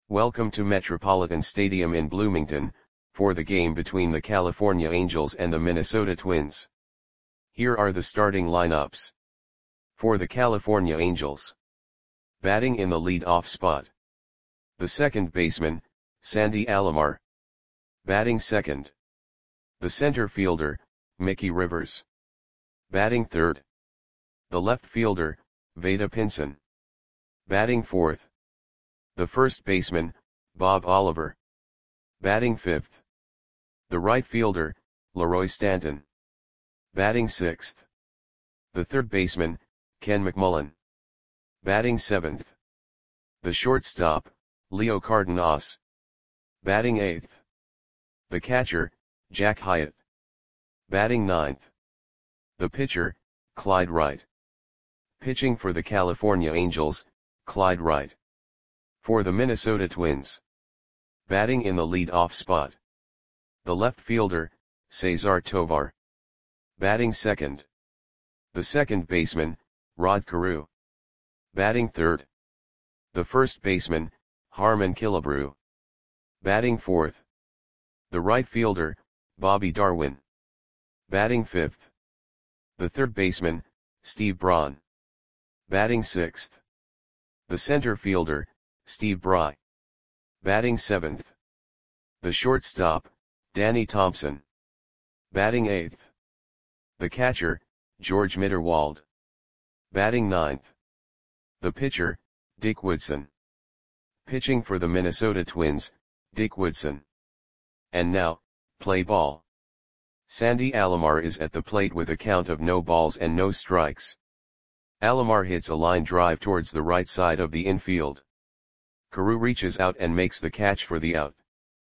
Welcome to Metropolitan Stadium in Bloomington, for the game between the California Angels and the Minnesota Twins. Here are the starting lineups. For the California Angels. Batting in the lead-off spot. The second baseman, Sandy Alomar. Batting second. The center fielder, Mickey Rivers. Batting third. The left fielder, Vada Pinson. Batting fourth. The first baseman, Bob Oliver. Batting fifth. The right fielder, Leroy Stanton. Batting sixth. The third baseman, Ken McMullen. Batting seventh. The shortstop, Leo Cardenas. Batting eighth. The catcher, Jack Hyatt. Batting ninth. The pitcher, Clyde Wright. Pitching for the California Angels, Clyde Wright. For the Minnesota Twins. Batting in the lead-off spot. The left fielder, Cesar Tovar. Batting second. The second baseman, Rod Carew. Batting third. The first baseman, Harmon Killebrew. Batting fourth. The right fielder, Bobby Darwin. Batting fifth. The third baseman, Steve Braun. Batting sixth. The center fielder, Steve Bry. Batting seventh. The shortstop, Danny Thompson. Batting eighth. The catcher, George Mitterwald. Batting ninth. The pitcher, Dick Woodson. Pitching for the Minnesota Twins, Dick Woodson. And now, play ball. Sandy Alomar is at the plate with a count of no balls and no strikes. Alomar hits a line drive towards the right side of the infield. Carew reaches out and makes the catch for the out.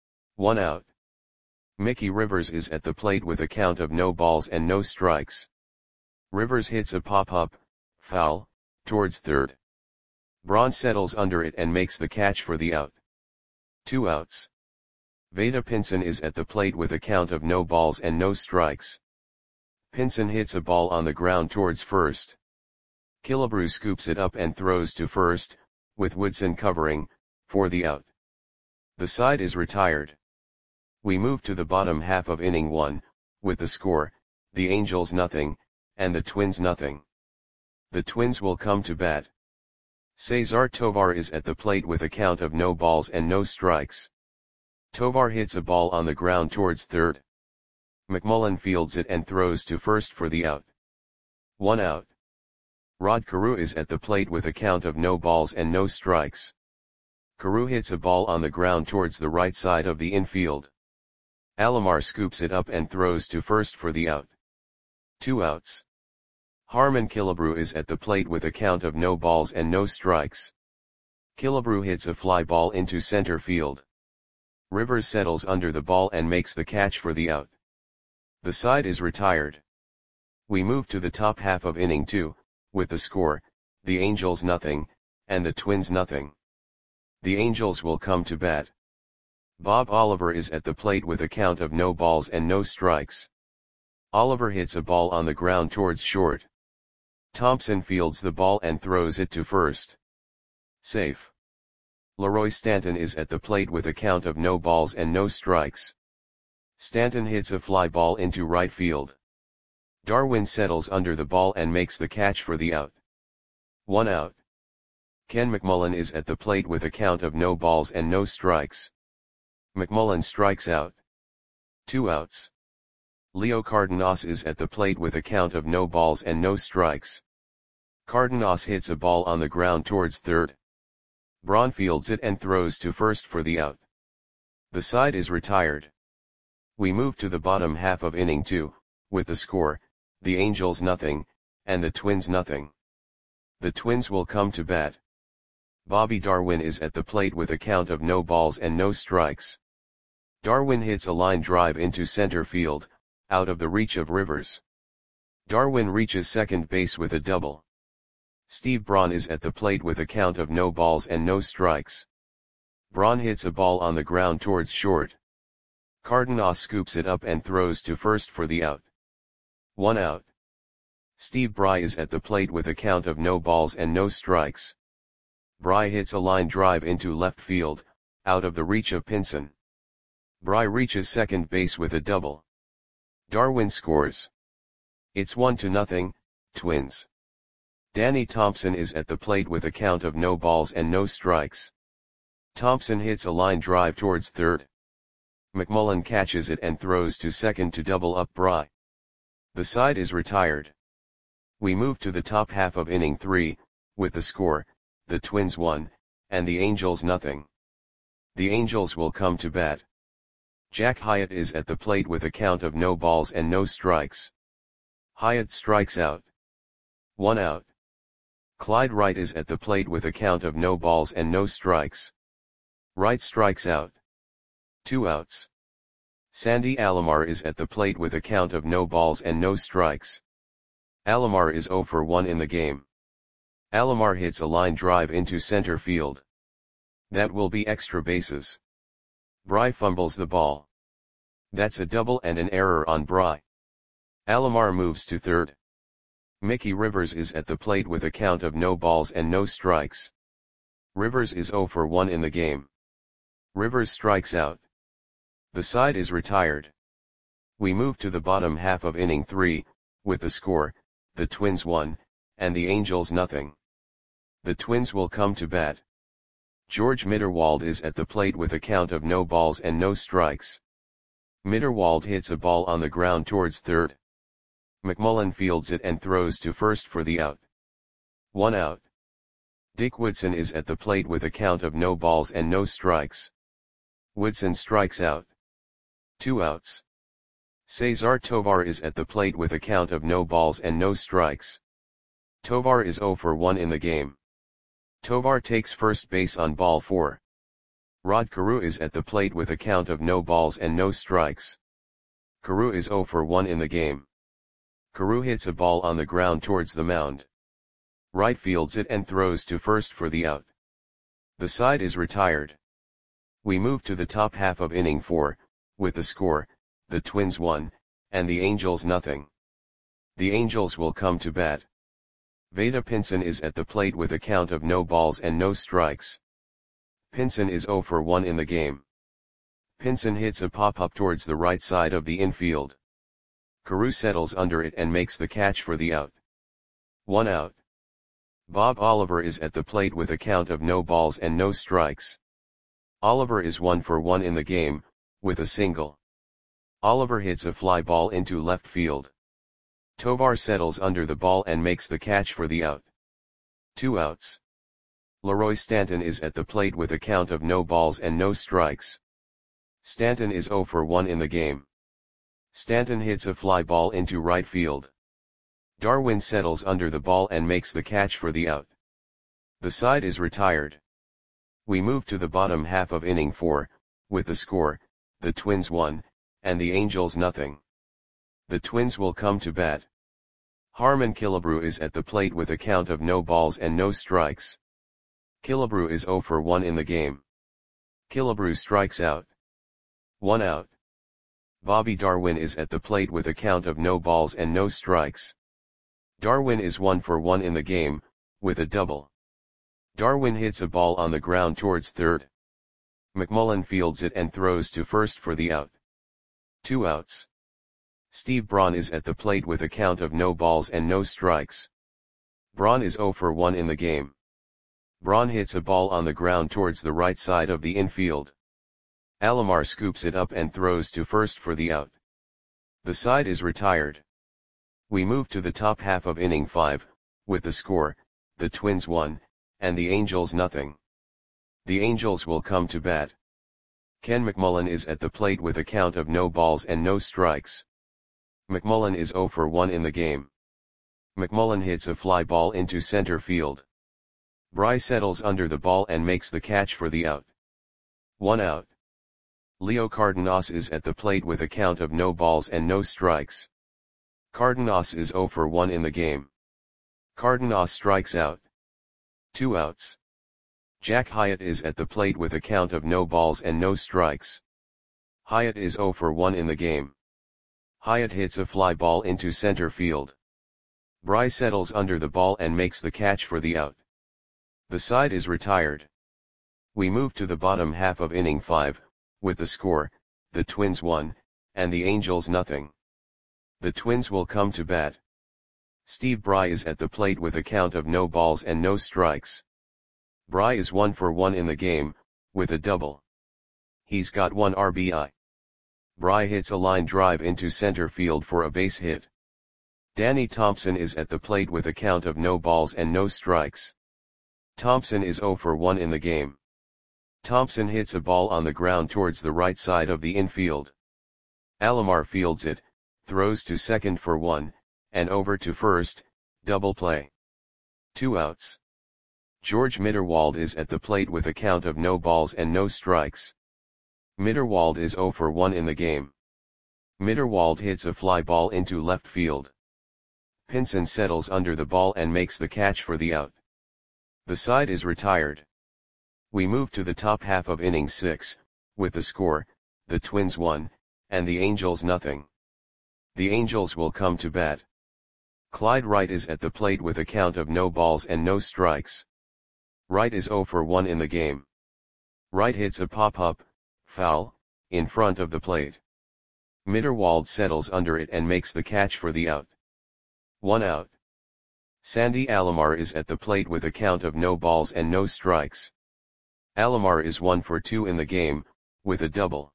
1 out. Mickey Rivers is at the plate with a count of no balls and no strikes. Rivers hits a pop-up, foul, towards third. Braun settles under it and makes the catch for the out. 2 outs. Vada Pinson is at the plate with a count of no balls and no strikes. Pinson hits a ball on the ground towards first. Killebrew scoops it up and throws to first, with Woodson covering, for the out. The side is retired. We move to the bottom half of inning 1, with the score, the Angels nothing, and the Twins nothing. The Twins will come to bat. Cesar Tovar is at the plate with a count of no balls and no strikes. Tovar hits a ball on the ground towards third. McMullen fields it and throws to first for the out. 1 out. Rod Carew is at the plate with a count of no balls and no strikes. Carew hits a ball on the ground towards the right side of the infield. Alomar scoops it up and throws to first for the out. 2 outs. Harmon Killebrew is at the plate with a count of no balls and no strikes. Killebrew hits a fly ball into center field. Rivers settles under the ball and makes the catch for the out. The side is retired. We move to the top half of inning 2, with the score, the Angels nothing, and the Twins nothing. The Angels will come to bat. Bob Oliver is at the plate with a count of no balls and no strikes. Oliver hits a ball on the ground towards short. Thompson fields the ball and throws it to first. Safe. Leroy Stanton is at the plate with a count of no balls and no strikes. Stanton hits a fly ball into right field. Darwin settles under the ball and makes the catch for the out. 1 out. Ken McMullen is at the plate with a count of no balls and no strikes. McMullen strikes out. 2 outs. Leo Cardenas is at the plate with a count of no balls and no strikes. Cardenas hits a ball on the ground towards third. Braun fields it and throws to first for the out. The side is retired. We move to the bottom half of inning 2, with the score, the Angels nothing, and the Twins nothing. The Twins will come to bat. Bobby Darwin is at the plate with a count of no balls and no strikes. Darwin hits a line drive into center field, out of the reach of Rivers. Darwin reaches second base with a double. Steve Braun is at the plate with a count of no balls and no strikes. Braun hits a ball on the ground towards short. Cardenas scoops it up and throws to first for the out. 1 out. Steve Bry is at the plate with a count of no balls and no strikes. Bry hits a line drive into left field, out of the reach of Pinson. Bry reaches second base with a double. Darwin scores. It's 1-0, Twins. Danny Thompson is at the plate with a count of no balls and no strikes. Thompson hits a line drive towards third. McMullen catches it and throws to second to double up Bry. The side is retired. We move to the top half of inning 3, with the score, the Twins 1, and the Angels nothing. The Angels will come to bat. Jack Hyatt is at the plate with a count of no balls and no strikes. Hyatt strikes out. 1 out. Clyde Wright is at the plate with a count of no balls and no strikes. Wright strikes out. 2 outs. Sandy Alomar is at the plate with a count of no balls and no strikes. Alomar is 0 for 1 in the game. Alomar hits a line drive into center field. That will be extra bases. Bry fumbles the ball. That's a double and an error on Bry. Alomar moves to third. Mickey Rivers is at the plate with a count of no balls and no strikes. Rivers is 0 for 1 in the game. Rivers strikes out. The side is retired. We move to the bottom half of inning 3, with the score, the Twins 1, and the Angels nothing. The Twins will come to bat. George Mitterwald is at the plate with a count of no balls and no strikes. Mitterwald hits a ball on the ground towards third. McMullen fields it and throws to first for the out. 1 out. Dick Woodson is at the plate with a count of no balls and no strikes. Woodson strikes out. 2 outs. Cesar Tovar is at the plate with a count of no balls and no strikes. Tovar is 0 for 1 in the game. Tovar takes first base on ball 4. Rod Carew is at the plate with a count of no balls and no strikes. Carew is 0 for 1 in the game. Carew hits a ball on the ground towards the mound. Wright fields it and throws to first for the out. The side is retired. We move to the top half of inning 4, with the score, the Twins 1, and the Angels nothing. The Angels will come to bat. Vada Pinson is at the plate with a count of no balls and no strikes. Pinson is 0 for 1 in the game. Pinson hits a pop-up towards the right side of the infield. Carew settles under it and makes the catch for the out. 1 out. Bob Oliver is at the plate with a count of no balls and no strikes. Oliver is 1 for 1 in the game, with a single. Oliver hits a fly ball into left field. Tovar settles under the ball and makes the catch for the out. 2 outs. Leroy Stanton is at the plate with a count of no balls and no strikes. Stanton is 0 for 1 in the game. Stanton hits a fly ball into right field. Darwin settles under the ball and makes the catch for the out. The side is retired. We move to the bottom half of inning 4, with the score, the Twins 1, and the Angels nothing. The Twins will come to bat. Harmon Killebrew is at the plate with a count of no balls and no strikes. Killebrew is 0 for 1 in the game. Killebrew strikes out. 1 out. Bobby Darwin is at the plate with a count of no balls and no strikes. Darwin is 1 for 1 in the game, with a double. Darwin hits a ball on the ground towards third. McMullen fields it and throws to first for the out. 2 outs. Steve Braun is at the plate with a count of no balls and no strikes. Braun is 0 for 1 in the game. Braun hits a ball on the ground towards the right side of the infield. Alomar scoops it up and throws to first for the out. The side is retired. We move to the top half of inning 5, with the score, the Twins 1, and the Angels nothing. The Angels will come to bat. Ken McMullen is at the plate with a count of no balls and no strikes. McMullen is 0 for 1 in the game. McMullen hits a fly ball into center field. Bry settles under the ball and makes the catch for the out. 1 out. Leo Cardenas is at the plate with a count of no balls and no strikes. Cardenas is 0 for 1 in the game. Cardenas strikes out. 2 outs. Jack Hyatt is at the plate with a count of no balls and no strikes. Hyatt is 0 for 1 in the game. Hyatt hits a fly ball into center field. Bry settles under the ball and makes the catch for the out. The side is retired. We move to the bottom half of inning 5, with the score, the Twins 1, and the Angels nothing. The Twins will come to bat. Steve Bry is at the plate with a count of no balls and no strikes. Bry is 1 for 1 in the game, with a double. He's got 1 RBI. Bry hits a line drive into center field for a base hit. Danny Thompson is at the plate with a count of no balls and no strikes. Thompson is 0 for 1 in the game. Thompson hits a ball on the ground towards the right side of the infield. Alomar fields it, throws to second for 1, and over to first, double play. 2 outs. George Mitterwald is at the plate with a count of no balls and no strikes. Mitterwald is 0 for 1 in the game. Mitterwald hits a fly ball into left field. Pinson settles under the ball and makes the catch for the out. The side is retired. We move to the top half of inning 6, with the score, the Twins 1, and the Angels nothing. The Angels will come to bat. Clyde Wright is at the plate with a count of no balls and no strikes. Wright is 0 for 1 in the game. Wright hits a pop-up, foul, in front of the plate. Mitterwald settles under it and makes the catch for the out. 1 out. Sandy Alomar is at the plate with a count of no balls and no strikes. Alomar is 1 for 2 in the game, with a double.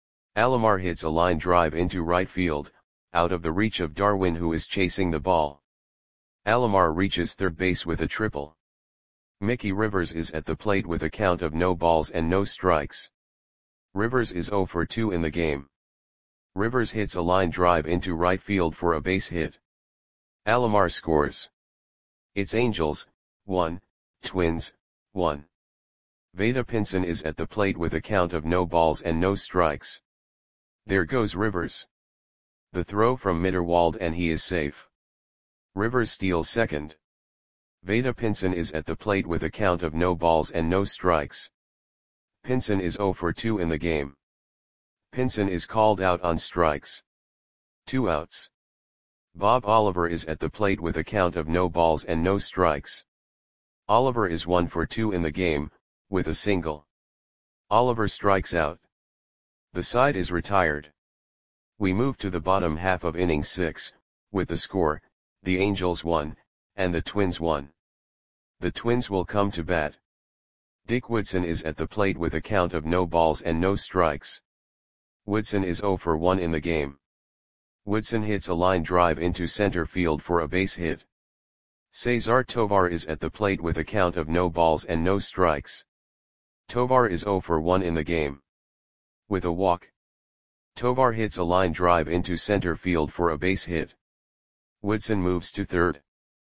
Alomar hits a line drive into right field, out of the reach of Darwin who is chasing the ball. Alomar reaches third base with a triple. Mickey Rivers is at the plate with a count of no balls and no strikes. Rivers is 0 for 2 in the game. Rivers hits a line drive into right field for a base hit. Alomar scores. It's Angels, 1, Twins, 1. Vada Pinson is at the plate with a count of no balls and no strikes. There goes Rivers. The throw from Mitterwald and he is safe. Rivers steals second. Vada Pinson is at the plate with a count of no balls and no strikes. Pinson is 0 for 2 in the game. Pinson is called out on strikes. 2 outs. Bob Oliver is at the plate with a count of no balls and no strikes. Oliver is 1 for 2 in the game, with a single. Oliver strikes out. The side is retired. We move to the bottom half of inning 6, with the score, the Angels 1, and the Twins 1. The Twins will come to bat. Dick Woodson is at the plate with a count of no balls and no strikes. Woodson is 0 for 1 in the game. Woodson hits a line drive into center field for a base hit. Cesar Tovar is at the plate with a count of no balls and no strikes. Tovar is 0 for 1 in the game. With a walk. Tovar hits a line drive into center field for a base hit. Woodson moves to third.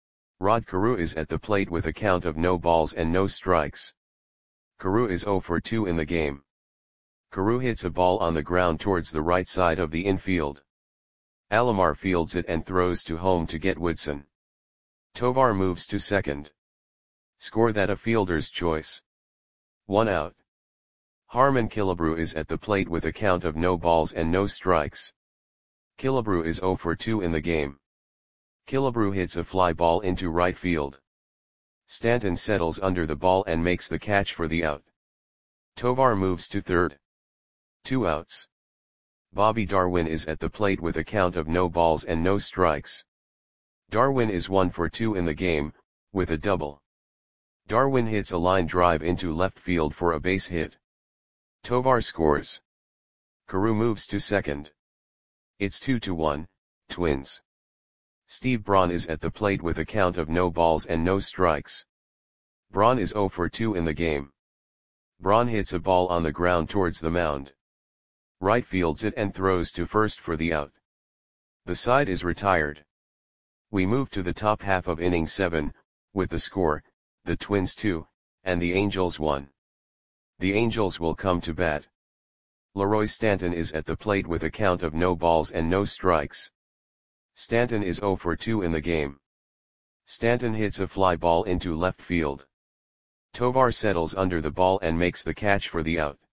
Rod Carew is at the plate with a count of no balls and no strikes. Carew is 0 for 2 in the game. Carew hits a ball on the ground towards the right side of the infield. Alomar fields it and throws to home to get Woodson. Tovar moves to second. Score that a fielder's choice. 1 out. Harmon Killebrew is at the plate with a count of no balls and no strikes. Killebrew is 0 for 2 in the game. Killebrew hits a fly ball into right field. Stanton settles under the ball and makes the catch for the out. Tovar moves to third. 2 outs. Bobby Darwin is at the plate with a count of no balls and no strikes. Darwin is 1 for 2 in the game, with a double. Darwin hits a line drive into left field for a base hit. Tovar scores. Carew moves to second. It's 2-1, Twins. Steve Braun is at the plate with a count of no balls and no strikes. Braun is 0 for 2 in the game. Braun hits a ball on the ground towards the mound. Right fields it and throws to first for the out. The side is retired. We move to the top half of inning 7, with the score, the Twins 2, and the Angels 1. The Angels will come to bat. Leroy Stanton is at the plate with a count of no balls and no strikes. Stanton is 0 for 2 in the game. Stanton hits a fly ball into left field. Tovar settles under the ball and makes the catch for the out.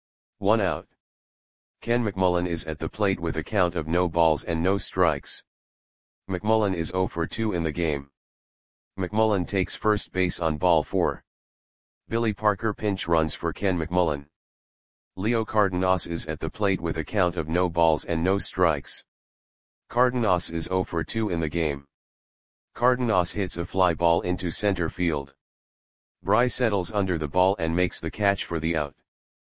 1 out. Ken McMullen is at the plate with a count of no balls and no strikes. McMullen is 0 for 2 in the game. McMullen takes first base on ball 4. Billy Parker pinch runs for Ken McMullen. Leo Cardenas is at the plate with a count of no balls and no strikes. Cardenas is 0 for 2 in the game. Cardenas hits a fly ball into center field. Bry settles under the ball and makes the catch for the out.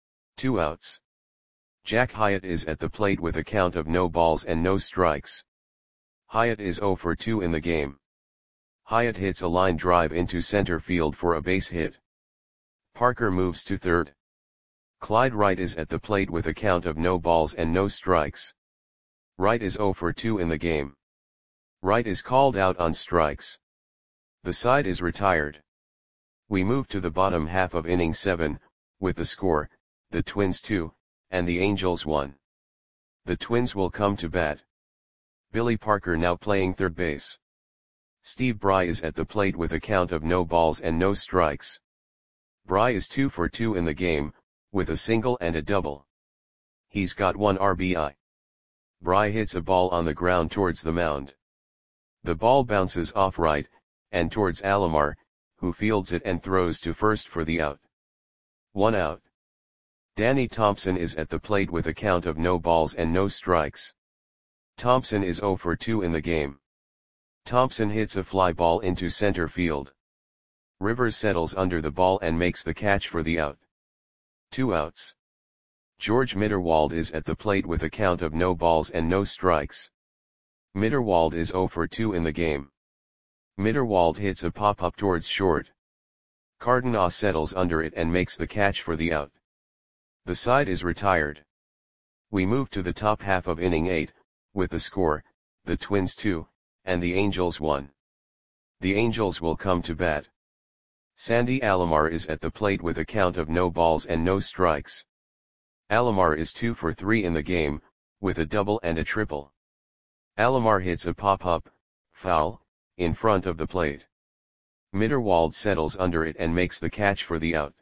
2 outs. Jack Hyatt is at the plate with a count of no balls and no strikes. Hyatt is 0 for 2 in the game. Hyatt hits a line drive into center field for a base hit. Parker moves to third. Clyde Wright is at the plate with a count of no balls and no strikes. Wright is 0 for 2 in the game. Wright is called out on strikes. The side is retired. We move to the bottom half of inning 7, with the score, the Twins 2, and the Angels 1. The Twins will come to bat. Billy Parker now playing third base. Steve Bry is at the plate with a count of no balls and no strikes. Bry is 2 for 2 in the game, with a single and a double. He's got 1 RBI. Bry hits a ball on the ground towards the mound. The ball bounces off Wright, and towards Alomar, who fields it and throws to first for the out. 1 out. Danny Thompson is at the plate with a count of no balls and no strikes. Thompson is 0 for 2 in the game. Thompson hits a fly ball into center field. Rivers settles under the ball and makes the catch for the out. 2 outs. George Mitterwald is at the plate with a count of no balls and no strikes. Mitterwald is 0 for 2 in the game. Mitterwald hits a pop-up towards short. Cardenas settles under it and makes the catch for the out. The side is retired. We move to the top half of inning 8, with the score, the Twins 2, and the Angels 1. The Angels will come to bat. Sandy Alomar is at the plate with a count of no balls and no strikes. Alomar is 2 for 3 in the game, with a double and a triple. Alomar hits a pop-up, foul, in front of the plate. Mitterwald settles under it and makes the catch for the out.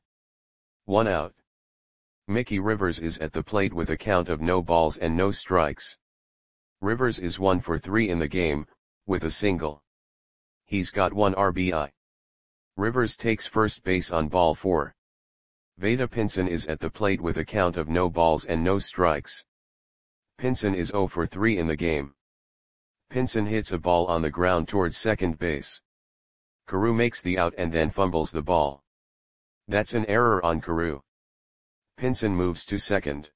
1 out. Mickey Rivers is at the plate with a count of no balls and no strikes. Rivers is 1 for 3 in the game, with a single. He's got 1 RBI. Rivers takes first base on ball 4. Vada Pinson is at the plate with a count of no balls and no strikes. Pinson is 0 for 3 in the game. Pinson hits a ball on the ground towards second base. Carew makes the out and then fumbles the ball. That's an error on Carew. Pinson moves to second.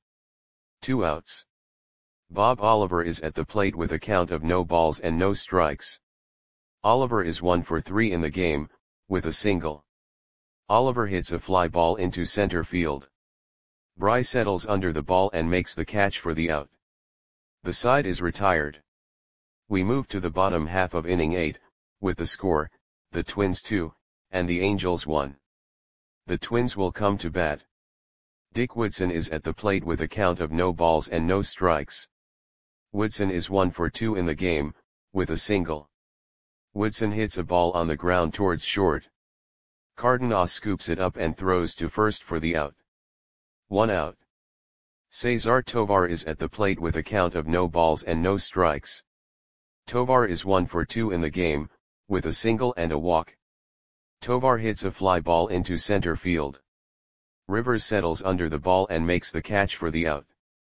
2 outs. Bob Oliver is at the plate with a count of no balls and no strikes. Oliver is 1 for 3 in the game, with a single. Oliver hits a fly ball into center field. Bry settles under the ball and makes the catch for the out. The side is retired. We move to the bottom half of inning 8, with the score, the Twins 2, and the Angels 1. The Twins will come to bat. Dick Woodson is at the plate with a count of no balls and no strikes. Woodson is 1 for 2 in the game, with a single. Woodson hits a ball on the ground towards short. Cardenas scoops it up and throws to first for the out. 1 out. Cesar Tovar is at the plate with a count of no balls and no strikes. Tovar is 1 for 2 in the game, with a single and a walk. Tovar hits a fly ball into center field. Rivers settles under the ball and makes the catch for the out.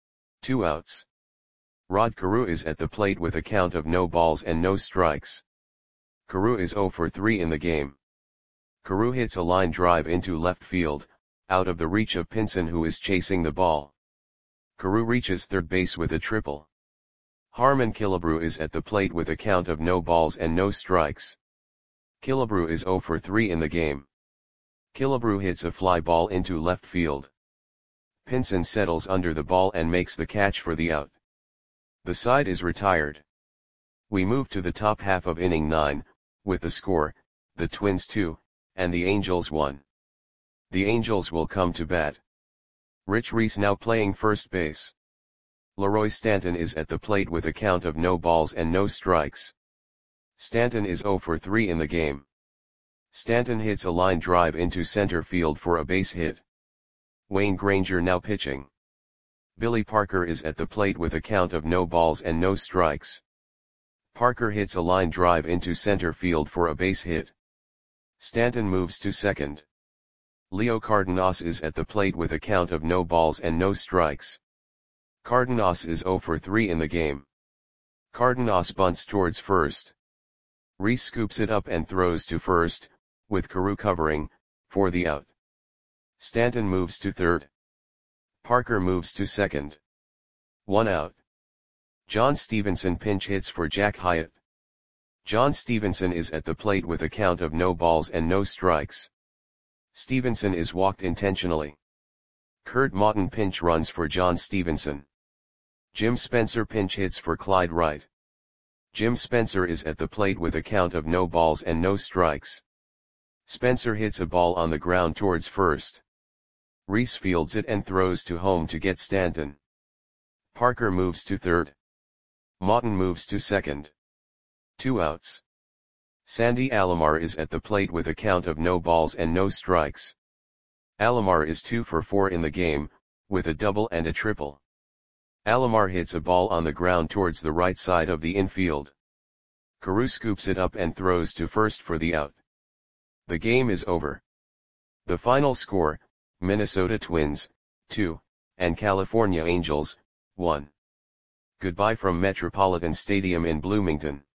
2 outs. Rod Carew is at the plate with a count of no balls and no strikes. Carew is 0 for 3 in the game. Carew hits a line drive into left field, out of the reach of Pinson who is chasing the ball. Carew reaches third base with a triple. Harmon Killebrew is at the plate with a count of no balls and no strikes. Killebrew is 0 for 3 in the game. Killebrew hits a fly ball into left field. Pinson settles under the ball and makes the catch for the out. The side is retired. We move to the top half of inning 9, with the score, the Twins 2, and the Angels 1. The Angels will come to bat. Rich Reese now playing first base. Leroy Stanton is at the plate with a count of no balls and no strikes. Stanton is 0 for 3 in the game. Stanton hits a line drive into center field for a base hit. Wayne Granger now pitching. Billy Parker is at the plate with a count of no balls and no strikes. Parker hits a line drive into center field for a base hit. Stanton moves to second. Leo Cardenas is at the plate with a count of no balls and no strikes. Cardenas is 0 for 3 in the game. Cardenas bunts towards first. Rhys scoops it up and throws to first, with Carew covering, for the out. Stanton moves to third. Parker moves to second. 1 out. John Stevenson pinch hits for Jack Hyatt. John Stevenson is at the plate with a count of no balls and no strikes. Stevenson is walked intentionally. Kurt Maughton pinch runs for John Stevenson. Jim Spencer pinch hits for Clyde Wright. Jim Spencer is at the plate with a count of no balls and no strikes. Spencer hits a ball on the ground towards first. Rhys fields it and throws to home to get Stanton. Parker moves to third. Maughton moves to second. 2 outs. Sandy Alomar is at the plate with a count of no balls and no strikes. Alomar is 2 for 4 in the game, with a double and a triple. Alomar hits a ball on the ground towards the right side of the infield. Carew scoops it up and throws to first for the out. The game is over. The final score, Minnesota Twins, 2, and California Angels, 1. Goodbye from Metropolitan Stadium in Bloomington.